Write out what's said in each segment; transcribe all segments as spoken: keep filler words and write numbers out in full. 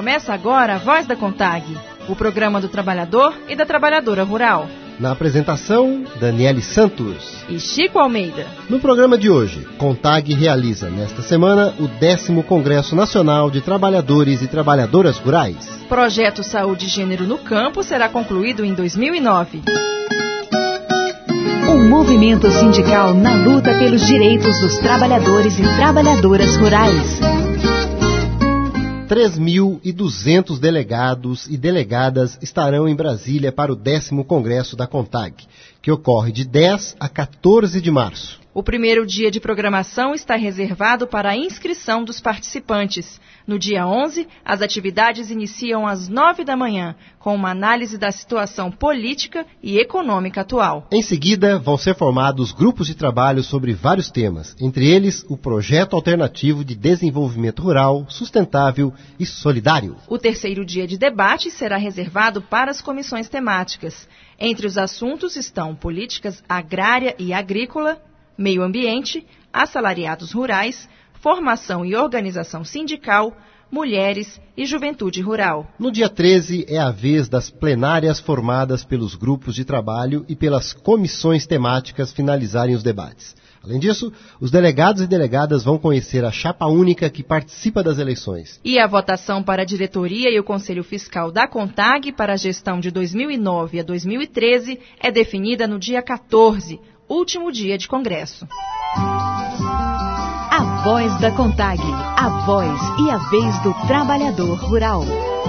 Começa agora a Voz da CONTAG, o programa do trabalhador e da trabalhadora rural. Na apresentação, Daniele Santos e Chico Almeida. No programa de hoje, CONTAG realiza nesta semana o décimo Congresso Nacional de Trabalhadores e Trabalhadoras Rurais. Projeto Saúde e Gênero no Campo será concluído em dois mil e nove. Um movimento sindical na luta pelos direitos dos trabalhadores e trabalhadoras rurais. três mil e duzentos delegados e delegadas estarão em Brasília para o décimo Congresso da CONTAG, que ocorre de dez a quatorze de março. O primeiro dia de programação está reservado para a inscrição dos participantes. No dia onze, as atividades iniciam às nove da manhã, com uma análise da situação política e econômica atual. Em seguida, vão ser formados grupos de trabalho sobre vários temas, entre eles o Projeto Alternativo de Desenvolvimento Rural, Sustentável e Solidário. O terceiro dia de debate será reservado para as comissões temáticas. Entre os assuntos estão políticas agrária e agrícola, meio ambiente, assalariados rurais, formação e organização sindical, mulheres e juventude rural. No dia treze é a vez das plenárias formadas pelos grupos de trabalho e pelas comissões temáticas finalizarem os debates. Além disso, os delegados e delegadas vão conhecer a chapa única que participa das eleições. E a votação para a diretoria e o Conselho Fiscal da CONTAG para a gestão de dois mil e nove a dois mil e treze é definida no dia quatorze, último dia de Congresso. A Voz da CONTAG, a voz e a vez do trabalhador rural.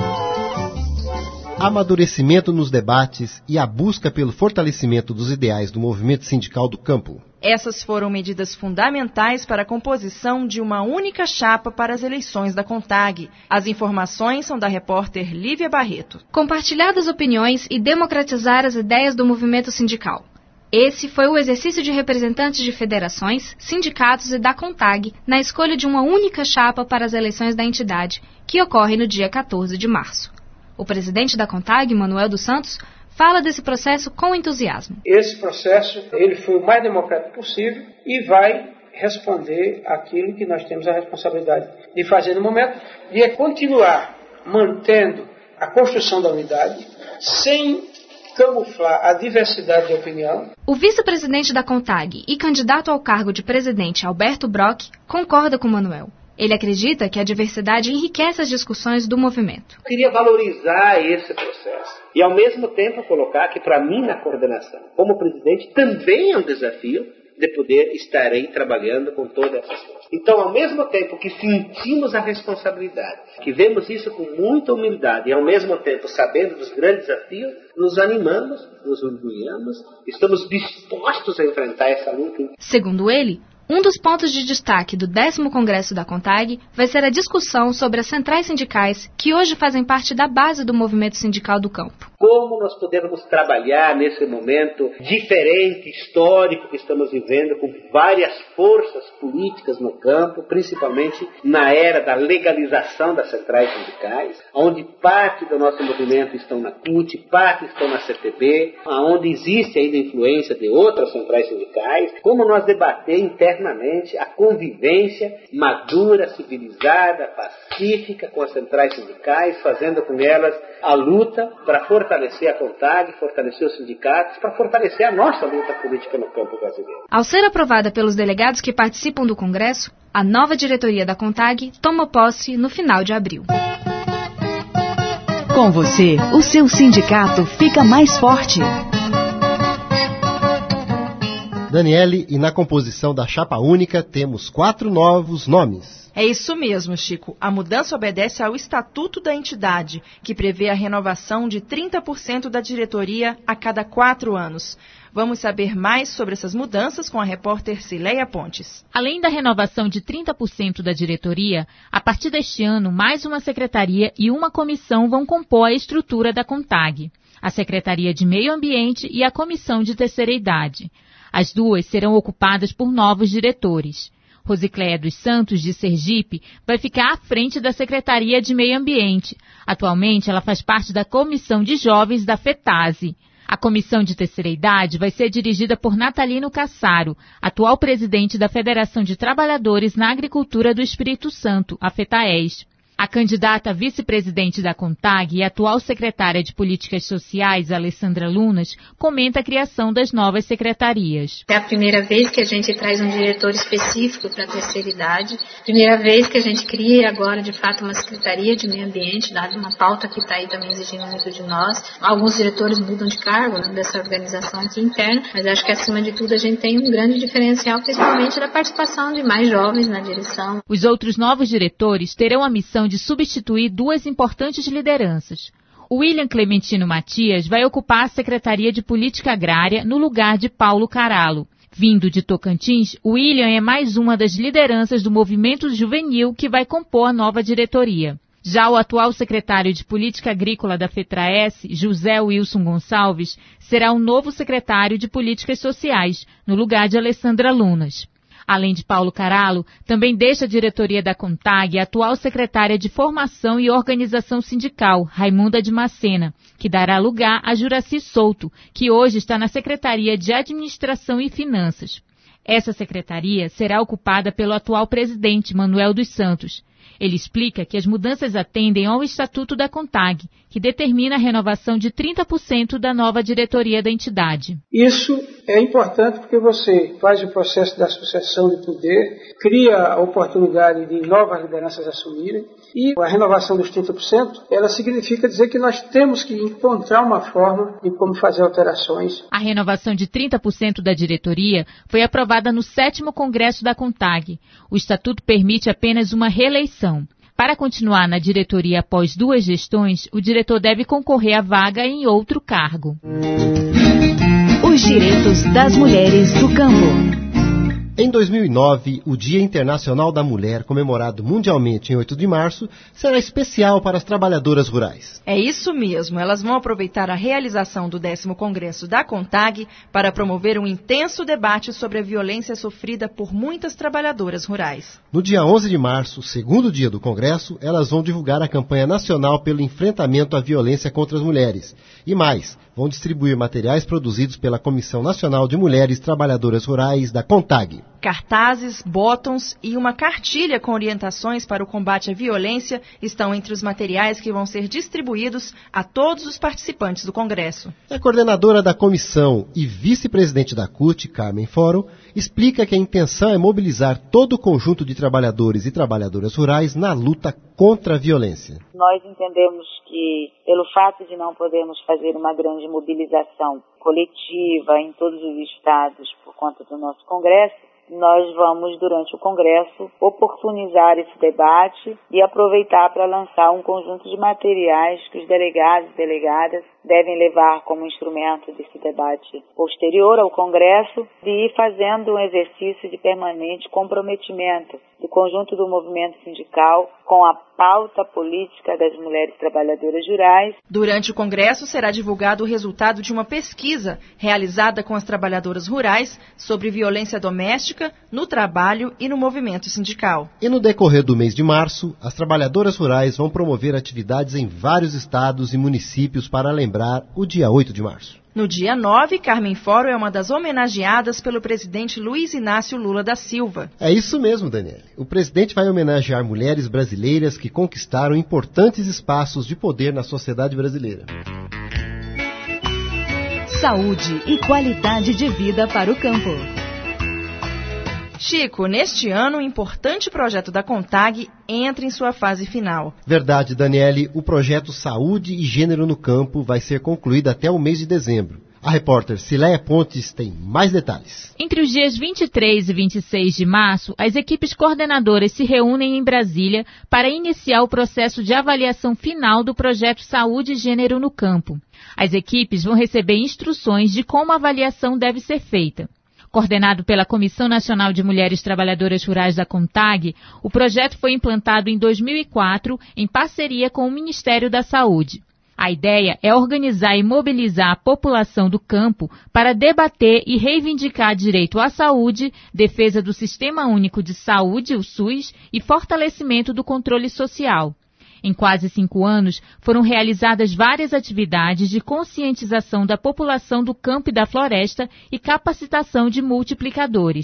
Amadurecimento nos debates e a busca pelo fortalecimento dos ideais do movimento sindical do campo. Essas foram medidas fundamentais para a composição de uma única chapa para as eleições da CONTAG. As informações são da repórter Lívia Barreto. Compartilhar as opiniões e democratizar as ideias do movimento sindical. Esse foi o exercício de representantes de federações, sindicatos e da CONTAG na escolha de uma única chapa para as eleições da entidade, que ocorre no dia quatorze de março. O presidente da CONTAG, Manuel dos Santos, fala desse processo com entusiasmo. Esse processo ele foi o mais democrático possível e vai responder aquilo que nós temos a responsabilidade de fazer no momento, de é continuar mantendo a construção da unidade, sem camuflar a diversidade de opinião. O vice-presidente da CONTAG e candidato ao cargo de presidente, Alberto Brock, concorda com Manuel. Ele acredita que a diversidade enriquece as discussões do movimento. Eu queria valorizar esse processo e, ao mesmo tempo, colocar que, para mim, na coordenação, como presidente, também é um desafio de poder estar aí trabalhando com toda essa força. Então, ao mesmo tempo que sentimos a responsabilidade, que vemos isso com muita humildade e, ao mesmo tempo, sabendo dos grandes desafios, nos animamos, nos orgulhamos, estamos dispostos a enfrentar essa luta. Segundo ele, um dos pontos de destaque do décimo Congresso da CONTAG vai ser a discussão sobre as centrais sindicais que hoje fazem parte da base do movimento sindical do campo. Como nós podemos trabalhar nesse momento diferente, histórico que estamos vivendo, com várias forças políticas no campo, principalmente na era da legalização das centrais sindicais, onde parte do nosso movimento estão na C U T, parte estão na C T B, onde existe ainda influência de outras centrais sindicais, como nós debater internamente a convivência madura, civilizada, pacífica com as centrais sindicais, fazendo com elas a luta para fortalecer a CONTAG, fortalecer os sindicatos, para fortalecer a nossa luta política no campo brasileiro. Ao ser aprovada pelos delegados que participam do Congresso, a nova diretoria da CONTAG toma posse no final de abril. Com você, o seu sindicato fica mais forte. Daniele, e na composição da chapa única temos quatro novos nomes. É isso mesmo, Chico. A mudança obedece ao Estatuto da entidade, que prevê a renovação de trinta por cento da diretoria a cada quatro anos. Vamos saber mais sobre essas mudanças com a repórter Cileia Pontes. Além da renovação de trinta por cento da diretoria, a partir deste ano, mais uma secretaria e uma comissão vão compor a estrutura da CONTAG, a Secretaria de Meio Ambiente e a Comissão de Terceira Idade. As duas serão ocupadas por novos diretores. Rosicléia dos Santos, de Sergipe, vai ficar à frente da Secretaria de Meio Ambiente. Atualmente, ela faz parte da Comissão de Jovens da FETASE. A Comissão de Terceira Idade vai ser dirigida por Natalino Cassaro, atual presidente da Federação de Trabalhadores na Agricultura do Espírito Santo, a FETAES. A candidata a vice-presidente da CONTAG e atual secretária de Políticas Sociais, Alessandra Lunas, comenta a criação das novas secretarias. É a primeira vez que a gente traz um diretor específico para a terceira idade, primeira vez que a gente cria agora, de fato, uma secretaria de meio ambiente, dada uma pauta que está aí também exigindo muito de nós. Alguns diretores mudam de cargo, né, dessa organização aqui interna, mas acho que, acima de tudo, a gente tem um grande diferencial, principalmente da participação de mais jovens na direção. Os outros novos diretores terão a missão de substituir duas importantes lideranças. O William Clementino Matias vai ocupar a Secretaria de Política Agrária no lugar de Paulo Caralo. Vindo de Tocantins, o William é mais uma das lideranças do movimento juvenil que vai compor a nova diretoria. Já o atual secretário de Política Agrícola da FETRAES, José Wilson Gonçalves, será o novo secretário de Políticas Sociais, no lugar de Alessandra Lunas. Além de Paulo Caralo, também deixa a diretoria da CONTAG a atual secretária de Formação e Organização Sindical, Raimunda de Macena, que dará lugar a Juraci Souto, que hoje está na Secretaria de Administração e Finanças. Essa secretaria será ocupada pelo atual presidente, Manuel dos Santos. Ele explica que as mudanças atendem ao Estatuto da CONTAG, que determina a renovação de trinta por cento da nova diretoria da entidade. Isso é importante porque você faz o processo da sucessão de poder, cria a oportunidade de novas lideranças assumirem, e a renovação dos trinta por cento, ela significa dizer que nós temos que encontrar uma forma de como fazer alterações. A renovação de trinta por cento da diretoria foi aprovada no sétimo Congresso da CONTAG. O Estatuto permite apenas uma reeleição. Para continuar na diretoria após duas gestões, o diretor deve concorrer à vaga em outro cargo. Os direitos das mulheres do campo. Em dois mil e nove, o Dia Internacional da Mulher, comemorado mundialmente em oito de março, será especial para as trabalhadoras rurais. É isso mesmo, elas vão aproveitar a realização do décimo Congresso da CONTAG para promover um intenso debate sobre a violência sofrida por muitas trabalhadoras rurais. No dia onze de março, segundo dia do Congresso, elas vão divulgar a campanha nacional pelo enfrentamento à violência contra as mulheres. E mais, vão distribuir materiais produzidos pela Comissão Nacional de Mulheres Trabalhadoras Rurais da CONTAG. Cartazes, botões e uma cartilha com orientações para o combate à violência estão entre os materiais que vão ser distribuídos a todos os participantes do Congresso. A coordenadora da comissão e vice-presidente da C U T, Carmen Foro, explica que a intenção é mobilizar todo o conjunto de trabalhadores e trabalhadoras rurais na luta contra a violência. Nós entendemos que, pelo fato de não podermos fazer uma grande mobilização coletiva em todos os estados por conta do nosso Congresso, nós vamos, durante o Congresso, oportunizar esse debate e aproveitar para lançar um conjunto de materiais que os delegados e delegadas devem levar como instrumento desse debate posterior ao Congresso, de ir fazendo um exercício de permanente comprometimento do conjunto do movimento sindical com a pauta política das mulheres trabalhadoras rurais. Durante o Congresso será divulgado o resultado de uma pesquisa realizada com as trabalhadoras rurais sobre violência doméstica, no trabalho e no movimento sindical. E no decorrer do mês de março, as trabalhadoras rurais vão promover atividades em vários estados e municípios para lembrar o dia oito de março. No dia nove, Carmen Foro é uma das homenageadas pelo presidente Luiz Inácio Lula da Silva. É isso mesmo, Daniele. O presidente vai homenagear mulheres brasileiras que conquistaram importantes espaços de poder na sociedade brasileira. Saúde e qualidade de vida para o campo. Chico, neste ano, um importante projeto da CONTAG entra em sua fase final. Verdade, Daniele. O projeto Saúde e Gênero no Campo vai ser concluído até o mês de dezembro. A repórter Cileia Pontes tem mais detalhes. Entre os dias vinte e três e vinte e seis de março, as equipes coordenadoras se reúnem em Brasília para iniciar o processo de avaliação final do projeto Saúde e Gênero no Campo. As equipes vão receber instruções de como a avaliação deve ser feita. Coordenado pela Comissão Nacional de Mulheres Trabalhadoras Rurais da CONTAG, o projeto foi implantado em dois mil e quatro em parceria com o Ministério da Saúde. A ideia é organizar e mobilizar a população do campo para debater e reivindicar direito à saúde, defesa do Sistema Único de Saúde, o SUS, e fortalecimento do controle social. Em quase cinco anos, foram realizadas várias atividades de conscientização da população do campo e da floresta e capacitação de multiplicadores.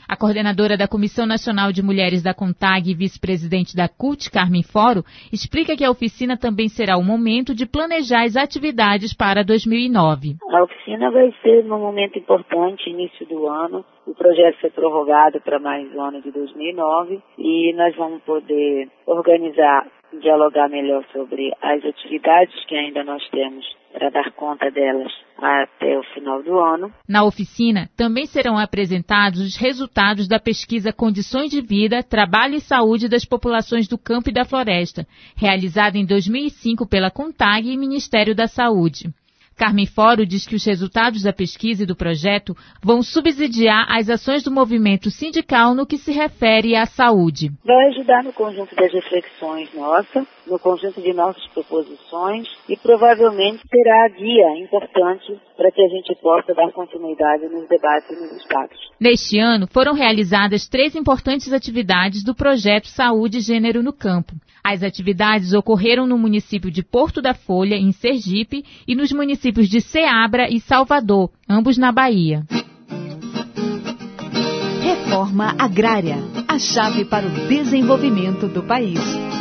A coordenadora da Comissão Nacional de Mulheres da CONTAG e vice-presidente da C U T, Carmen Foro, explica que a oficina também será o momento de planejar as atividades para dois mil e nove. A oficina vai ser um momento importante, início do ano. O projeto foi prorrogado para mais um ano de dois mil e nove e nós vamos poder organizar, dialogar melhor sobre as atividades que ainda nós temos para dar conta delas até o final do ano. Na oficina, também serão apresentados os resultados da pesquisa Condições de Vida, Trabalho e Saúde das Populações do Campo e da Floresta, realizada em dois mil e cinco pela CONTAG e Ministério da Saúde. Carmen Foro diz que os resultados da pesquisa e do projeto vão subsidiar as ações do movimento sindical no que se refere à saúde. Vai ajudar no conjunto das reflexões nossas, no conjunto de nossas proposições e provavelmente será guia importante para que a gente possa dar continuidade nos debates nos estados. Neste ano, foram realizadas três importantes atividades do projeto Saúde e Gênero no Campo. As atividades ocorreram no município de Porto da Folha, em Sergipe, e nos municípios de Ceabra e Salvador, ambos na Bahia. Reforma agrária, a chave para o desenvolvimento do país.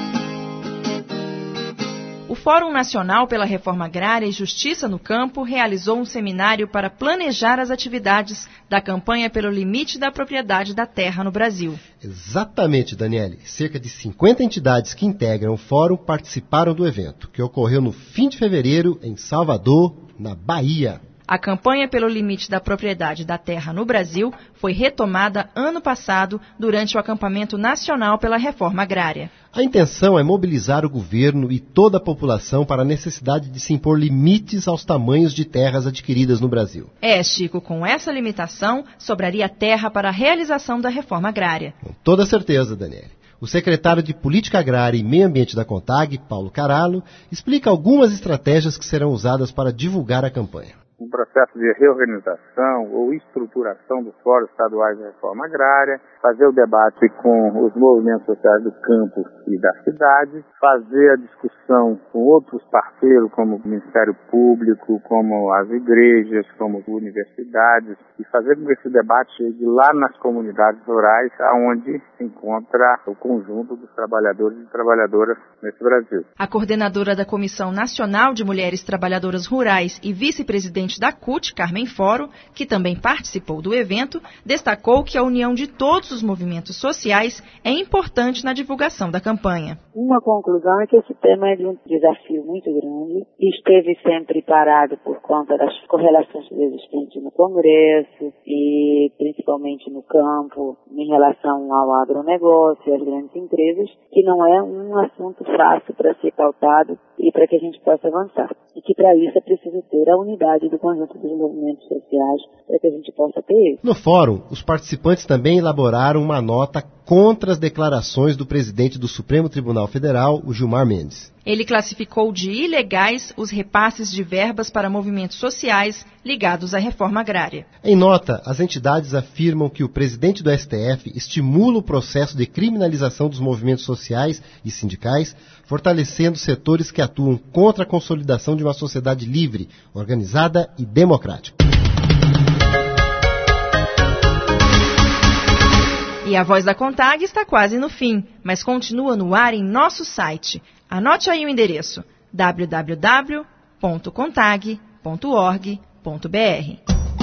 O Fórum Nacional pela Reforma Agrária e Justiça no Campo realizou um seminário para planejar as atividades da campanha pelo limite da propriedade da terra no Brasil. Exatamente, Daniele. Cerca de cinquenta entidades que integram o fórum participaram do evento, que ocorreu no fim de fevereiro em Salvador, na Bahia. A campanha pelo limite da propriedade da terra no Brasil foi retomada ano passado durante o acampamento nacional pela reforma agrária. A intenção é mobilizar o governo e toda a população para a necessidade de se impor limites aos tamanhos de terras adquiridas no Brasil. É, Chico, com essa limitação, sobraria terra para a realização da reforma agrária. Com toda certeza, Daniele. O secretário de Política Agrária e Meio Ambiente da CONTAG, Paulo Caralho, explica algumas estratégias que serão usadas para divulgar a campanha. Um processo de reorganização ou estruturação dos fóruns estaduais de reforma agrária, fazer o debate com os movimentos sociais do campo e da cidade, fazer a discussão com outros parceiros, como o Ministério Público, como as igrejas, como as universidades, e fazer com que esse debate chegue lá nas comunidades rurais, onde se encontra o conjunto dos trabalhadores e trabalhadoras nesse Brasil. A coordenadora da Comissão Nacional de Mulheres Trabalhadoras Rurais e vice-presidente da C U T, Carmen Foro, que também participou do evento, destacou que a união de todos os movimentos sociais é importante na divulgação da campanha. Uma conclusão é que esse tema é de um desafio muito grande e esteve sempre parado por conta das correlações existentes no Congresso e principalmente no campo em relação ao agronegócio e às grandes empresas, que não é um assunto fácil para ser pautado e para que a gente possa avançar. E que para isso é preciso ter a unidade do conjunto dos movimentos sociais para que a gente possa ter isso. No fórum, os participantes também elaboraram uma nota contra as declarações do presidente do Supremo Tribunal Federal, o Gilmar Mendes. Ele classificou de ilegais os repasses de verbas para movimentos sociais ligados à reforma agrária. Em nota, as entidades afirmam que o presidente do S T F estimula o processo de criminalização dos movimentos sociais e sindicais, fortalecendo setores que atuam contra a consolidação de uma sociedade livre, organizada e democrática. E a Voz da CONTAG está quase no fim, mas continua no ar em nosso site. Anote aí o endereço: w w w ponto contag ponto org ponto b r.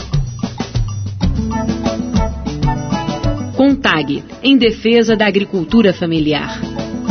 CONTAG, em defesa da agricultura familiar.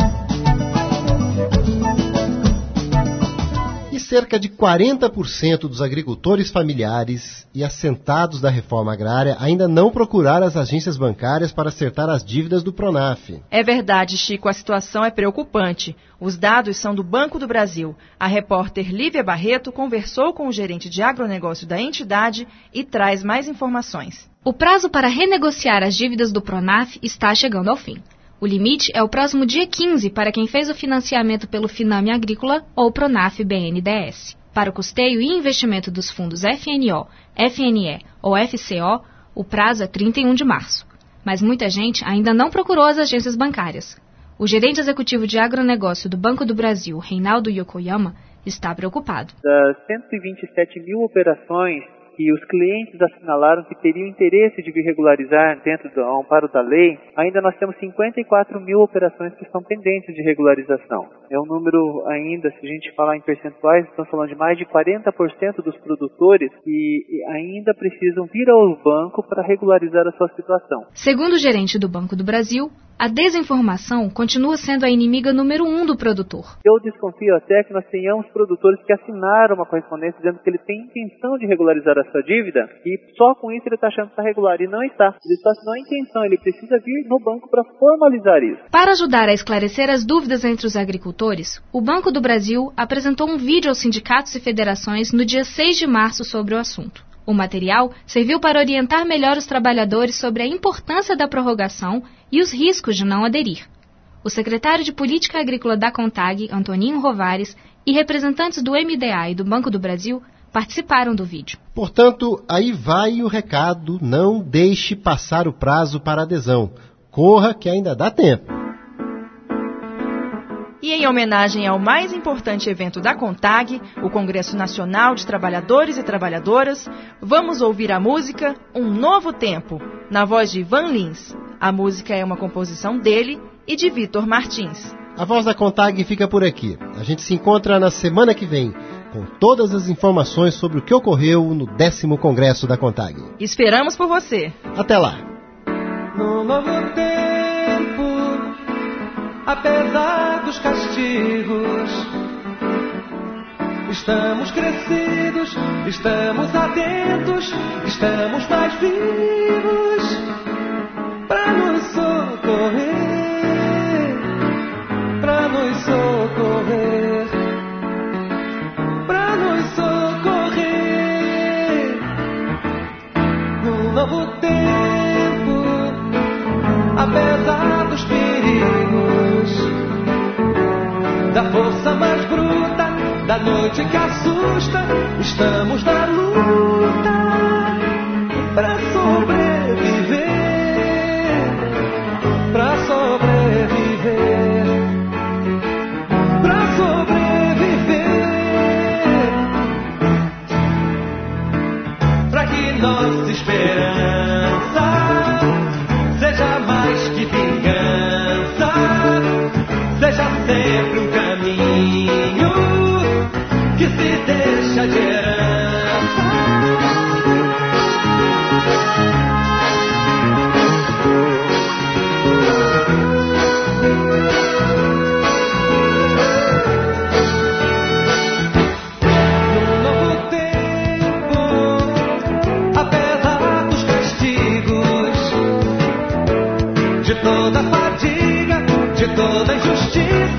Cerca de quarenta por cento dos agricultores familiares e assentados da reforma agrária ainda não procuraram as agências bancárias para acertar as dívidas do Pronaf. É verdade, Chico, a situação é preocupante. Os dados são do Banco do Brasil. A repórter Lívia Barreto conversou com o gerente de agronegócio da entidade e traz mais informações. O prazo para renegociar as dívidas do Pronaf está chegando ao fim. O limite é o próximo dia quinze para quem fez o financiamento pelo Finame Agrícola ou Pronaf B N D E S. Para o custeio e investimento dos fundos F N O, F N E ou F C O, o prazo é trinta e um de março. Mas muita gente ainda não procurou as agências bancárias. O gerente executivo de agronegócio do Banco do Brasil, Reinaldo Yokoyama, está preocupado. Das cento e vinte e sete mil operações que os clientes assinalaram que teriam interesse de vir regularizar dentro do amparo da lei, ainda nós temos cinquenta e quatro mil operações que estão pendentes de regularização. É um número ainda, se a gente falar em percentuais, estamos falando de mais de quarenta por cento dos produtores que ainda precisam vir ao banco para regularizar a sua situação. Segundo o gerente do Banco do Brasil, a desinformação continua sendo a inimiga número um do produtor. Eu desconfio até que nós tenhamos produtores que assinaram uma correspondência dizendo que ele tem intenção de regularizar a sua dívida e só com isso ele está achando que está regular, e não está. Ele só assinou a intenção, ele precisa vir no banco para formalizar isso. Para ajudar a esclarecer as dúvidas entre os agricultores, o Banco do Brasil apresentou um vídeo aos sindicatos e federações no dia seis de março sobre o assunto. O material serviu para orientar melhor os trabalhadores sobre a importância da prorrogação e os riscos de não aderir. O secretário de Política Agrícola da CONTAG, Antoninho Rovares, e representantes do M D A e do Banco do Brasil participaram do vídeo. Portanto, aí vai o recado: não deixe passar o prazo para adesão. Corra que ainda dá tempo. E em homenagem ao mais importante evento da CONTAG, o Congresso Nacional de Trabalhadores e Trabalhadoras, vamos ouvir a música Um Novo Tempo, na voz de Ivan Lins. A música é uma composição dele e de Vitor Martins. A voz da CONTAG fica por aqui. A gente se encontra na semana que vem, com todas as informações sobre o que ocorreu no décimo Congresso da CONTAG. Esperamos por você. Até lá. No novo tempo, apesar dos castigos, estamos crescidos, estamos atentos, estamos mais vivos para nos socorrer, para nos socorrer, para nos socorrer. No novo tempo, apesar dos perigos, da força mais bruta, da noite que assusta, estamos na luta pra sobreviver, pra sobreviver, pra sobreviver, pra que nossa esperança seja mais que vingança, seja sempre um caminho que se deixa de herança. No novo tempo, apesar dos castigos, de toda fadiga, de toda injustiça,